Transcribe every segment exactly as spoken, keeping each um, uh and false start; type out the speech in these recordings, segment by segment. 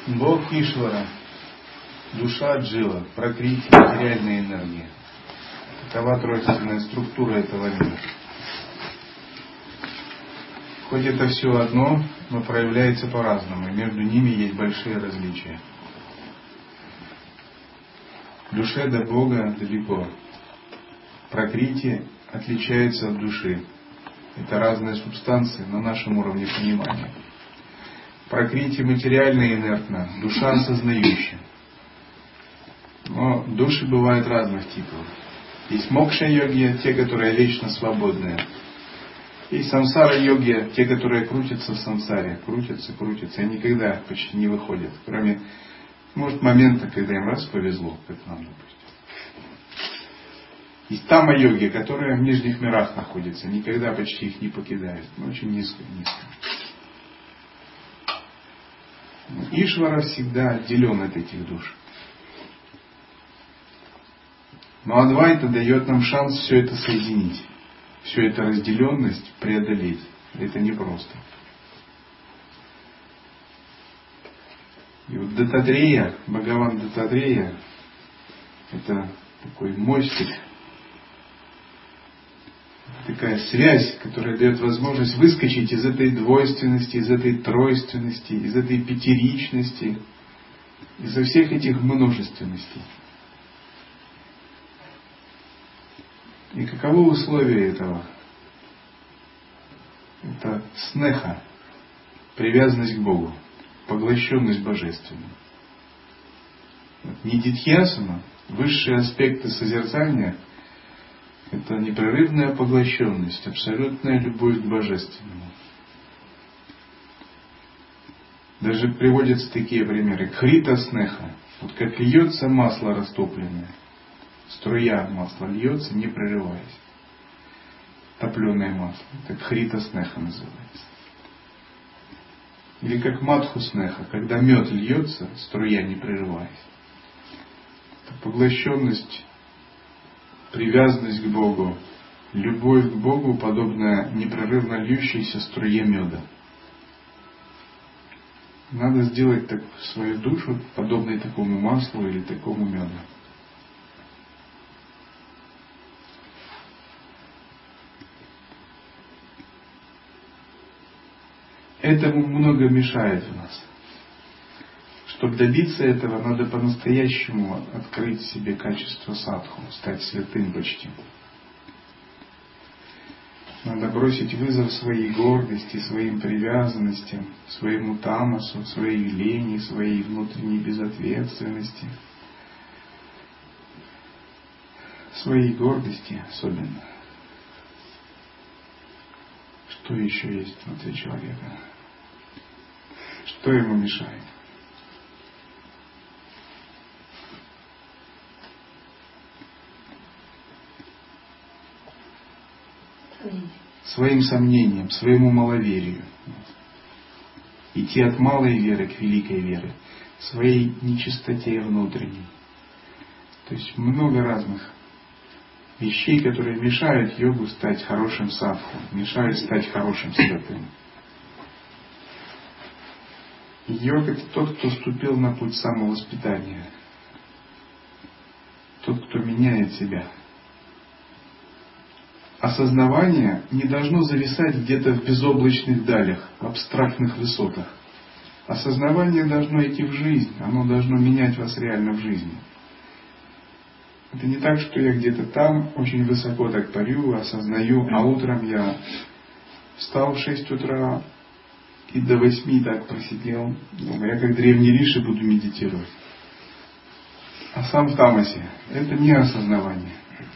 Бог Ишвара, душа Джива, пракрити, материальная энергия. Такова тройственная структура этого мира. Хоть это все одно, но проявляется по-разному, и между ними есть большие различия. Душе до Бога далеко. Пракрити отличается от души. Это разные субстанции на нашем уровне понимания. Пракрити материально и инертна, душа осознающая. Но души бывают разных типов. Есть мокша-йоги, те, которые вечно свободные. Есть самсара-йоги, те, которые крутятся в сансаре. Крутятся, крутятся, и никогда почти не выходят. Кроме, может, момента, когда им раз повезло, как нам, допустим. Есть тама-йоги, которые в нижних мирах находятся, никогда почти их не покидают. Но очень низко, низко. Ишвара всегда отделен от этих душ. Но Адвайта дает нам шанс все это соединить. Всю эту разделенность преодолеть. Это непросто. И вот Дататрея, Бхагаван Дататрея, это такой мостик, такая связь, которая дает возможность выскочить из этой двойственности, из этой тройственности, из этой пятеричности, из-за всех этих множественностей. И каково условие этого? Это снеха, привязанность к Богу, поглощенность божественным. Нидидхьясана, высшие аспекты созерцания, это непрерывная поглощенность, абсолютная любовь к божественному. Даже приводятся такие примеры. Хрита снеха, вот как льется масло растопленное. Струя масла льется, не прерываясь. Топленое масло. Так хрита снеха называется. Или как матху снеха, когда мед льется, струя не прерываясь. Это поглощенность, привязанность к Богу, любовь к Богу, подобная непрерывно льющейся струе меда. Надо сделать так свою душу, подобной такому маслу или такому меду. Этому много мешает в нас. Чтобы добиться этого, надо по-настоящему открыть в себе качество садху, стать святым почти. Надо бросить вызов своей гордости, своим привязанностям, своему тамасу, своей лени, своей внутренней безответственности, своей гордости особенно. Что еще есть внутри человека? Что ему мешает? Своим сомнениям, своему маловерию. Идти от малой веры к великой вере. Своей нечистоте внутренней. То есть много разных вещей, которые мешают йогу стать хорошим садху, мешают стать хорошим святым. Йог — это тот, кто вступил на путь самовоспитания. Тот, кто меняет себя. Осознавание не должно зависать где-то в безоблачных далях, в абстрактных высотах. Осознавание должно идти в жизнь, оно должно менять вас реально в жизни. Это не так, что я где-то там очень высоко так парю, осознаю, а утром я встал в шесть утра и до восьми так просидел. Думаю, я как древний риши буду медитировать. А сам в тамасе. Это не осознавание.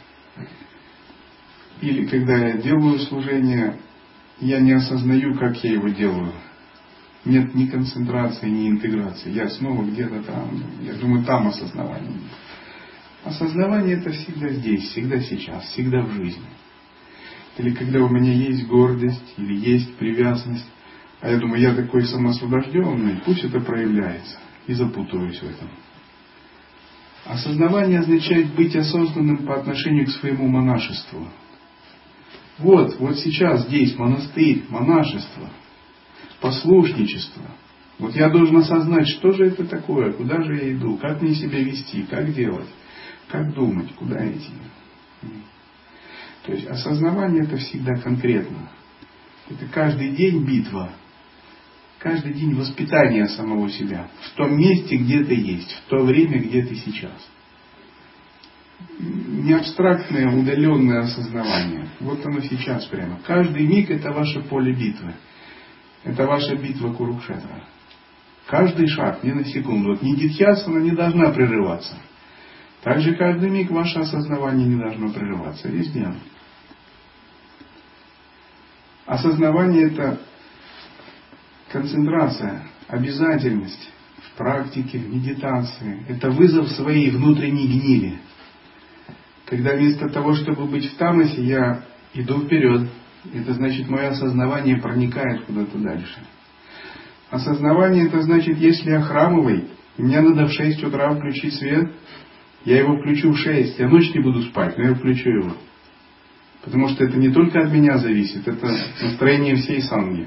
Или когда я делаю служение, я не осознаю, как я его делаю. Нет ни концентрации, ни интеграции. Я снова где-то там. Я думаю, там осознавание. Осознавание — это всегда здесь, всегда сейчас, всегда в жизни. Или когда у меня есть гордость, или есть привязанность, а я думаю, я такой самоосвобожденный, пусть это проявляется. И запутываюсь в этом. Осознавание означает быть осознанным по отношению к своему монашеству. Вот, вот сейчас здесь монастырь, монашество, послушничество. Вот я должен осознать, что же это такое, куда же я иду, как мне себя вести, как делать, как думать, куда идти. То есть осознавание это всегда конкретно. Это каждый день битва. Каждый день воспитание самого себя. В том месте, где ты есть. В то время, где ты сейчас. Не абстрактное, удаленное осознавание. Вот оно сейчас прямо. Каждый миг это ваше поле битвы. Это ваша битва Курукшетра. Каждый шаг, ни на секунду. Вот нидидхьясана не должна прерываться. Также каждый миг ваше осознавание не должно прерываться. Везде. Осознавание это концентрация, обязательность в практике, в медитации. Это вызов своей внутренней гнили. Когда вместо того, чтобы быть в тамасе, я иду вперед. Это значит, мое осознавание проникает куда-то дальше. Осознавание это значит, если я храмовый, мне надо в шесть утра включить свет, я его включу в шесть, я ночь не буду спать, но я включу его. Потому что это не только от меня зависит, это настроение всей санги.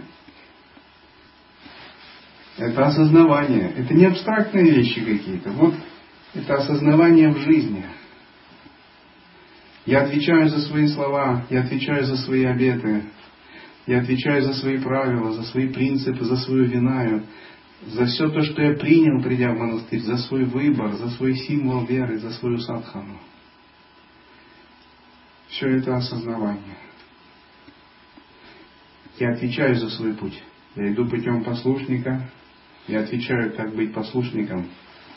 Это осознавание. Это не абстрактные вещи какие-то. Вот это осознавание в жизни. Я отвечаю за свои слова, я отвечаю за свои обеты, я отвечаю за свои правила, за свои принципы, за свою винаю, за все то, что я принял, придя в монастырь, за свой выбор, за свой символ веры, за свою садхану. Все это осознавание. Я отвечаю за свой путь. Я иду путем послушника. Я отвечаю, как быть послушником.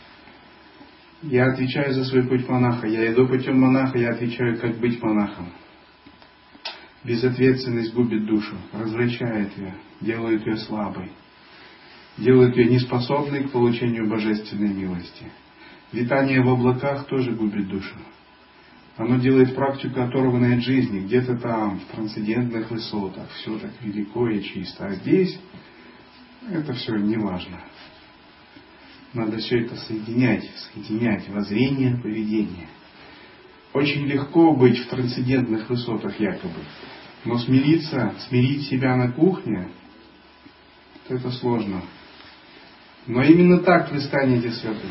Я отвечаю за свой путь монаха. Я иду путем монаха, я отвечаю, как быть монахом. Безответственность губит душу, развращает ее, делает ее слабой, делает ее неспособной к получению божественной милости. Витание в облаках тоже губит душу. Оно делает практику оторванной от жизни, где-то там, в трансцендентных высотах, все так велико и чисто. А здесь это все не важно. Надо все это соединять, соединять воззрение, поведение. Очень легко быть в трансцендентных высотах якобы, но смириться, смирить себя на кухне, это сложно. Но именно так вы станете святым.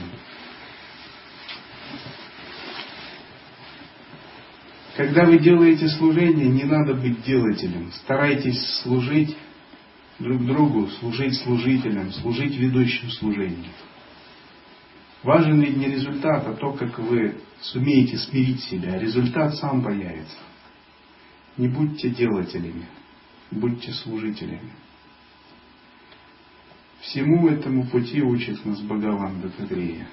Когда вы делаете служение, не надо быть делателем. Старайтесь служить друг другу, служить служителям, служить ведущим служением. Важен ведь не результат, а то, как вы сумеете смирить себя. Результат сам появится. Не будьте делателями, будьте служителями. Всему этому пути учит нас Бхагаван Даттатрея.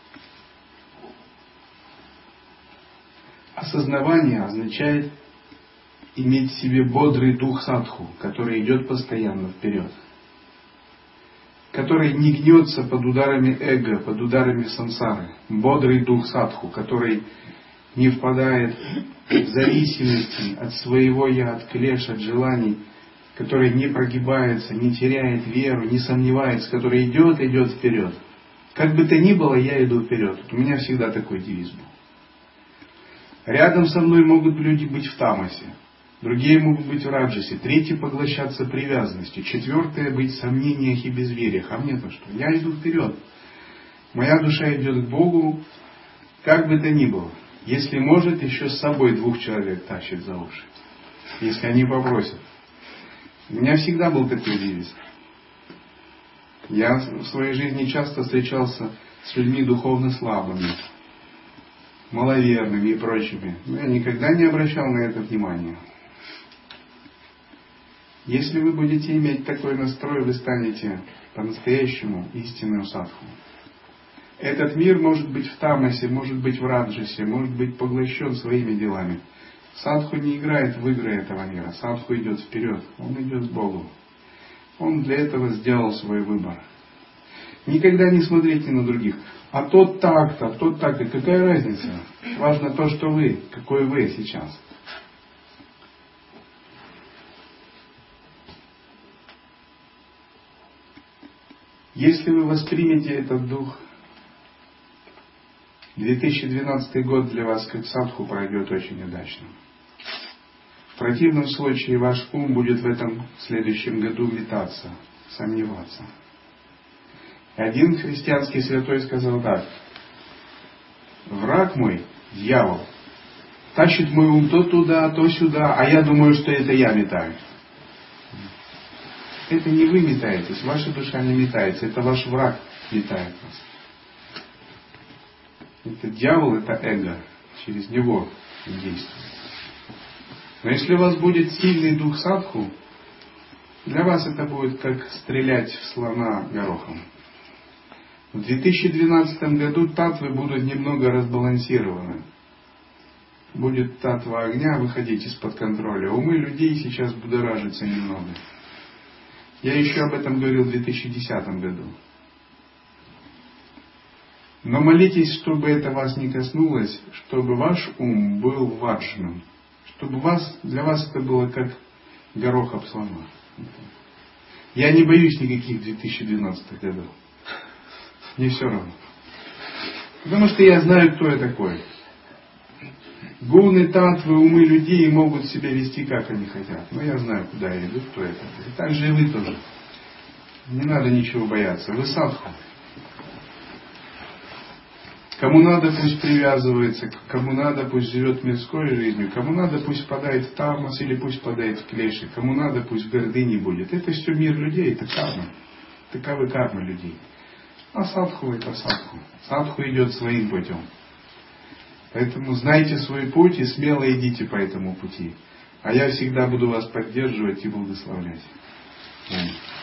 Осознавание означает иметь в себе бодрый дух садху, который идет постоянно вперед, который не гнется под ударами эго, под ударами сансары. Бодрый дух садху, который не впадает в зависимости от своего я, от клеш, от желаний, который не прогибается, не теряет веру, не сомневается, который идет, идет вперед. Как бы то ни было, я иду вперед. Вот у меня всегда такой девиз был. Рядом со мной могут люди быть в тамасе, другие могут быть в раджасе, третьи поглощаться привязанностью, четвертые быть в сомнениях и безвериях. А мне-то что? Я иду вперед. Моя душа идет к Богу, как бы то ни было. Если может, еще с собой двух человек тащит за уши, если они попросят. У меня всегда был такой девиз. Я в своей жизни часто встречался с людьми духовно слабыми, маловерными и прочими. Но я никогда не обращал на это внимания. Если вы будете иметь такой настрой, вы станете по-настоящему истинным садху. Этот мир может быть в тамасе, может быть в раджасе, может быть поглощен своими делами. Садху не играет в игры этого мира. Садху идет вперед. Он идет к Богу. Он для этого сделал свой выбор. Никогда не смотрите на других. А тот так-то, а тот так-то. Какая разница? Важно то, что вы, какой вы сейчас. Если вы воспримете этот дух, две тысячи двенадцатый год для вас как садху пройдет очень удачно. В противном случае ваш ум будет в этом следующем году метаться, сомневаться. Один христианский святой сказал так: враг мой, дьявол, тащит мой ум то туда, то сюда, а я думаю, что это я метаю. Это не вы метаетесь, ваша душа не метается, это ваш враг метает вас. Это дьявол, это эго, через него действует. Но если у вас будет сильный дух садху, для вас это будет как стрелять в слона горохом. В две тысячи двенадцатом году татвы будут немного разбалансированы. Будет татва огня выходить из-под контроля. Умы людей сейчас будоражатся немного. Я еще об этом говорил в две тысячи десятом году. Но молитесь, чтобы это вас не коснулось, чтобы ваш ум был ваджным. Чтобы вас, для вас это было как горох об слона. Я не боюсь никаких две тысячи двенадцатых годов. Мне все равно. Потому что я знаю, кто я такой. Гуны, татвы, умы людей могут себя вести, как они хотят. Но я знаю, куда я иду, кто я такой. И так же и вы тоже. Не надо ничего бояться. Вы садху. Кому надо, пусть привязывается, кому надо, пусть живет мирской жизнью, кому надо, пусть впадает в тамас или пусть впадает в клеши, кому надо, пусть в гордыне будет. Это все мир людей, это карма. Таковы кармы людей. А садху это садху. Садху идет своим путем. Поэтому знайте свой путь и смело идите по этому пути. А я всегда буду вас поддерживать и благословлять. Аминь.